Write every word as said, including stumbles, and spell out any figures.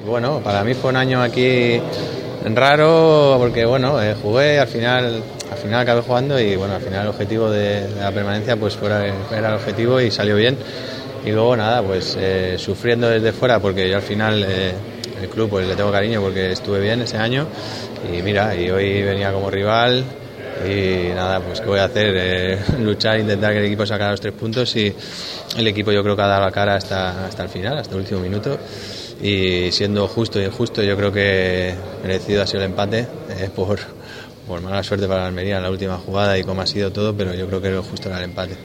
Bueno, para mí fue un año aquí raro porque bueno, eh, jugué, al final al final acabé jugando y bueno, al final el objetivo de, de la permanencia pues fuera, era el objetivo y salió bien. Y luego nada, pues eh, sufriendo desde fuera porque yo al final eh, el club pues le tengo cariño porque estuve bien ese año y mira, y hoy venía como rival y nada, pues qué voy a hacer, eh, luchar, intentar que el equipo sacara los tres puntos y el equipo yo creo que ha dado la cara hasta, hasta el final, hasta el último minuto. Y siendo justo y injusto, yo creo que merecido ha sido el empate eh, por, por mala suerte para la Almería en la última jugada y cómo ha sido todo, pero yo creo que lo justo era el empate.